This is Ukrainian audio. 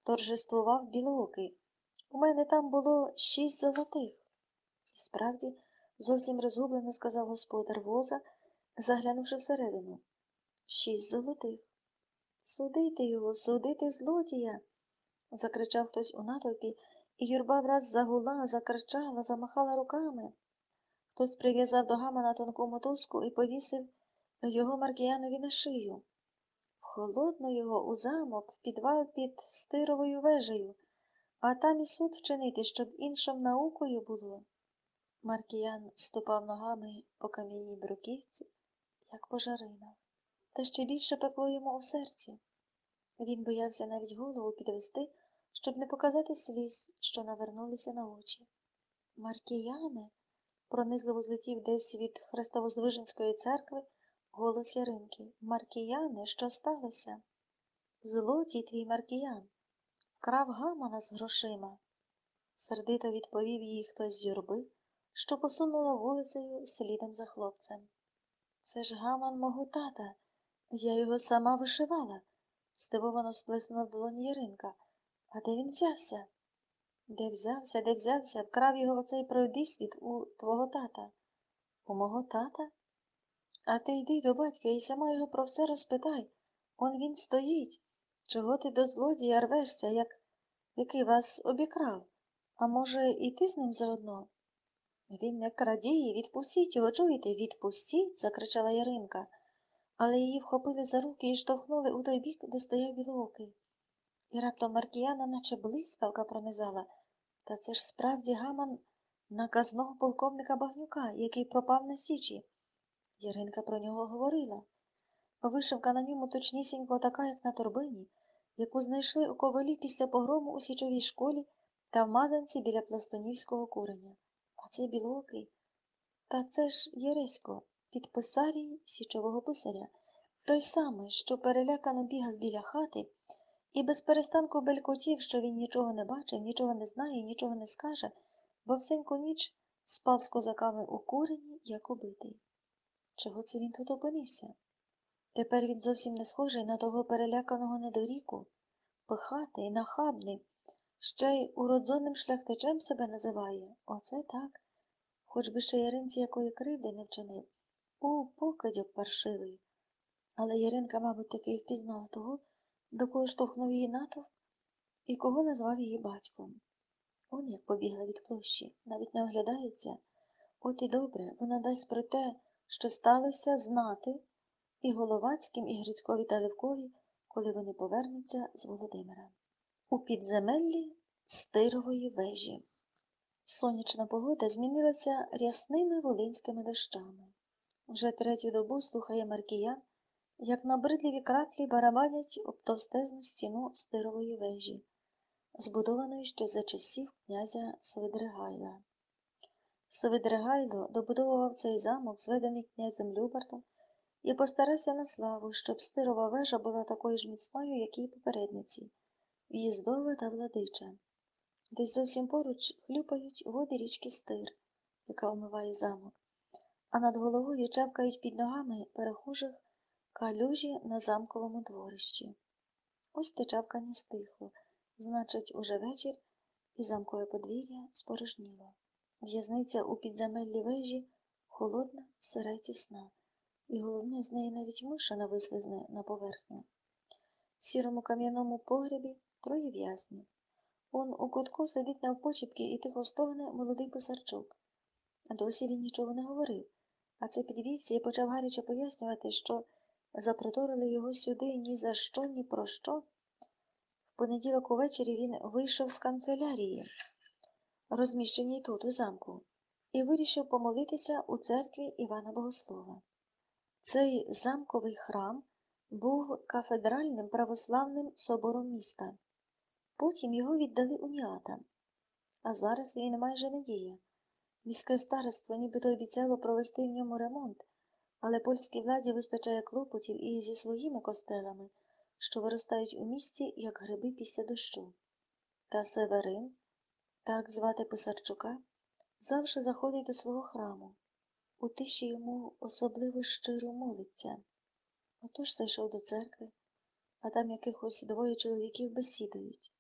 торжествував Білоокий. У мене там було 6 золотих. І справді, зовсім розгублено сказав господар воза, заглянувши всередину. 6 золотих. Судити його, судити злодія. Закричав хтось у натовпі, і юрба враз загула, закричала, замахала руками. Хтось прив'язав до гамана тонку мотузку і повісив його Маркіянові на шию. Холодно його у замок, в підвал під Стировою вежею, а там і суд вчинити, щоб іншим наукою було. Маркіян ступав ногами по кам'яній бруківці, як по жаринах, та ще більше пекло йому у серці. Він боявся навіть голову підвести, щоб не показати сліз, що навернулися на очі. Маркіяне, пронизливо злетів десь від Хрестовоздвиженської церкви голос Яринки. Маркіяне, що сталося? Злодій твій Маркіян. Вкрав гамана з грошима. Сердито відповів їй хтось з юрби, що посунула вулицею слідом за хлопцем. Це ж гаман мого тата. Я його сама вишивала. Здивовано сплеснула в долоні Яринка. А де він взявся? Де взявся? Вкрав його оцей пройдисвіт у твого тата. У мого тата? А ти йди до батька і сама його про все розпитай. Он він стоїть. Чого ти до злодія рвешся, який вас обікрав? А може, і ти з ним заодно? Він не крадіє, відпустіть його, чуєте? Відпустіть, закричала Яринка. Але її вхопили за руки і штовхнули у той бік, де стояв Білоокий. І раптом Маркіяна наче блискавка пронизала. Та це ж справді гаман наказного полковника Багнюка, який пропав на Січі. Яринка про нього говорила. Вишивка на ньому точнісінько така, як на торбині, яку знайшли у ковалі після погрому у січовій школі та в мазанці біля пластунівського куреня. А це Білоокий. Та це ж Єресько, підписарій січового писаря, той самий, що перелякано бігав біля хати і без перестанку белькотів, що він нічого не бачив, нічого не знає, нічого не скаже, бо всеньку ніч спав з козаками у курені, як убитий. Чого це він тут опинився? Тепер він зовсім не схожий на того переляканого недоріку, пихатий, нахабний, ще й уродзонним шляхтичем себе називає. Оце так. Хоч би ще Яринці якої кривди не вчинив. Покидьок паршивий. Але Яринка, мабуть, таки впізнала того, до кого штовхнув її натовп і кого назвав її батьком. Он як побігла від площі, навіть не оглядається. От і добре, вона дасть про те, що сталося, знати і Головацьким, і Грицькові та Левкові, коли вони повернуться з Володимира. У підземеллі Стирової вежі. Сонячна погода змінилася рясними волинськими дощами. Вже третю добу слухає Маркіян, як набридливі краплі барабанять об товстезну стіну Стирової вежі, збудованої ще за часів князя Свидригайла. Свидригайло добудовував цей замок, зведений князем Любартом, і постарався на славу, щоб Стирова вежа була такою ж міцною, як і попередниці, в'їздова та владича. Десь зовсім поруч хлюпають води річки Стир, яка омиває замок, а над головою чавкають під ногами перехожих калюжі на замковому дворищі. Ось те чавкання стихло, значить, уже вечір, і замкове подвір'я спорожніло. В'язниця у підземеллі вежі холодна, сира й тісна, і головне, з неї навіть миша навислизне на поверхню. В сірому кам'яному погребі троє в'язнів. Он у кутку сидить навпочіпки і тихо стогне молодий писарчук. Досі він нічого не говорив, а це підвівся і почав гаряче пояснювати, що запроторили його сюди ні за що, ні про що. В понеділок увечері він вийшов з канцелярії, розміщеній тут, у замку, і вирішив помолитися у церкві Івана Богослова. Цей замковий храм був кафедральним православним собором міста. Потім його віддали уніатам. А зараз він майже не діє. Міське староство нібито обіцяло провести в ньому ремонт, але польській владі вистачає клопотів і зі своїми костелами, що виростають у місті, як гриби після дощу. Та Северин, так звати Писарчука, завжди заходить до свого храму. У тиші йому особливо щиро молиться. Отож зайшов до церкви, а там якихось двоє чоловіків бесідують.